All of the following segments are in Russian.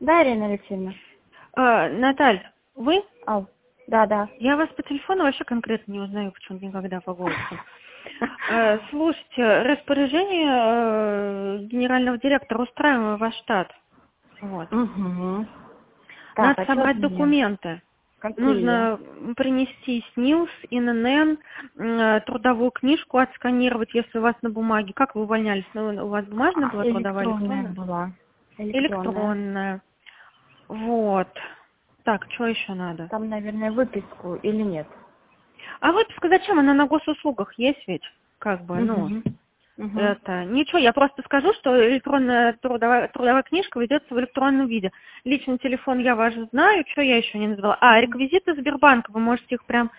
Да, Ирина Алексеевна. Наталья, вы? Ау, да. Я вас по телефону вообще конкретно не узнаю, почему-то никогда по голосу. Слушайте, распоряжение генерального директора, устраиваем ваш штат. Вот. Угу. Так, Надо собрать документы. Какие? Нужно принести СНИЛС, ИНН, трудовую книжку отсканировать, если у вас на бумаге. Как вы увольнялись? У вас бумажная была трудовая, электронная? Была. Электронная. Вот. Так, что еще надо? Там, наверное, выписку или нет? А выписка зачем? Она на госуслугах есть ведь? Как бы, это... Ничего, я просто скажу, что электронная трудовая книжка ведется в электронном виде. Личный телефон я ваш знаю, что я еще не назвала. Реквизиты Сбербанка, вы можете их прям,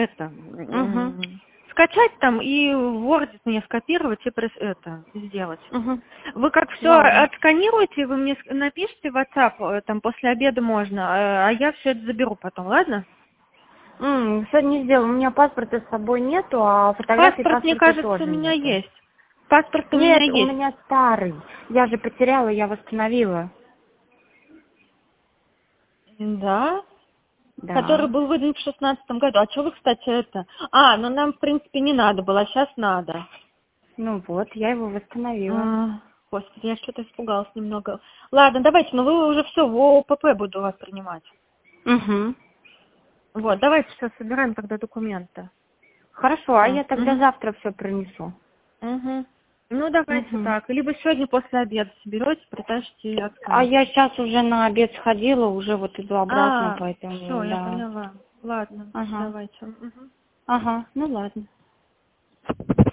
скачать там и в Word мне скопировать и сделать. Вы как все отсканируете, вы мне напишите в WhatsApp, там после обеда можно, а я все это заберу потом, ладно? Сегодня не сделала. У меня паспорта с собой нету, а фотографии Паспорт, мне кажется, тоже у меня нету. есть. Паспорт у меня есть. Нет, у меня старый. Я же потеряла, я восстановила. Да? Да. Который был выдан в 16 году. А что вы, кстати, это? Ну нам, в принципе, не надо было, а сейчас надо. Ну вот, я его восстановила. Господи, я что-то испугалась немного. Ладно, давайте, но вы уже все, в ОПП буду вас принимать. Вот, давайте сейчас собираем тогда документы. Хорошо, а я тогда завтра все принесу. Ну, давайте так. Либо сегодня после обеда соберете, притащите и отсканите. А я сейчас уже на обед сходила, уже вот иду обратно, поэтому... Все, я поняла. Ладно, давайте. Ага, ну ладно.